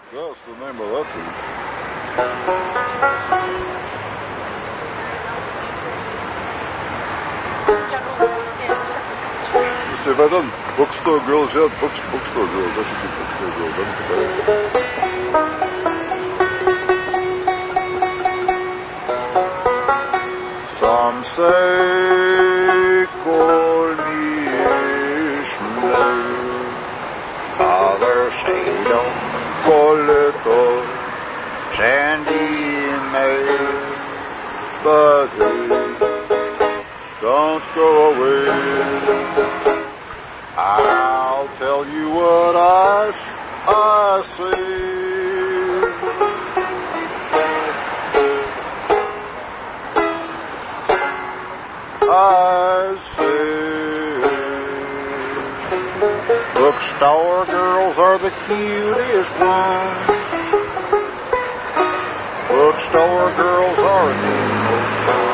That's the name of that thing. Let's see if I done bookstore girls yet. Bookstore girls. I should do bookstore girls. I don't think Some say call me Ishmael, others say don't call it all Sandy May, but hey, don't go away. I'll tell you what I say. I say, bookstore girls are the cutest ones. Bookstore girls are the most fun.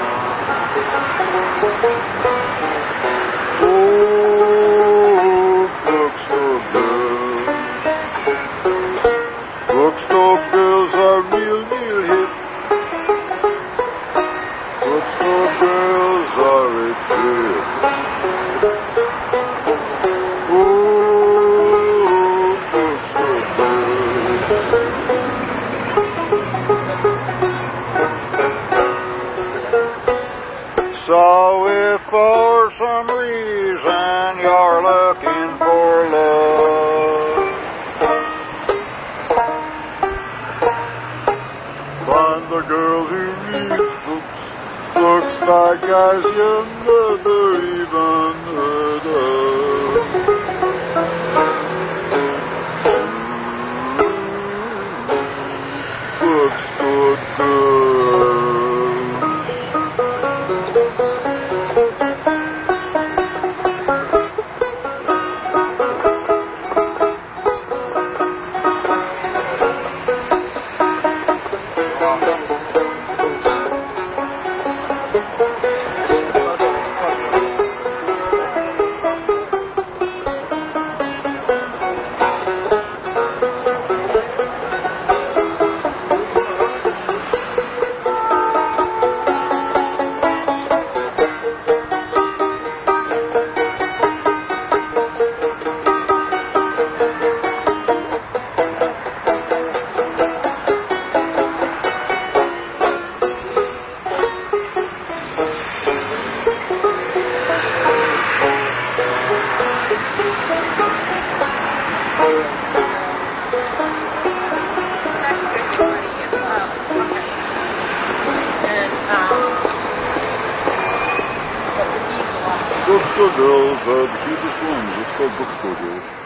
Oh, bookstore girls. Bookstore girls are real hip. Bookstore girls are a trip. Oh, bookstore girls. So if for some reason you're looking for love, find the girl who reads books by guys you never even heard of. Bookstore girls. Bookstore girls are the cutest ones. It's called bookstore girls.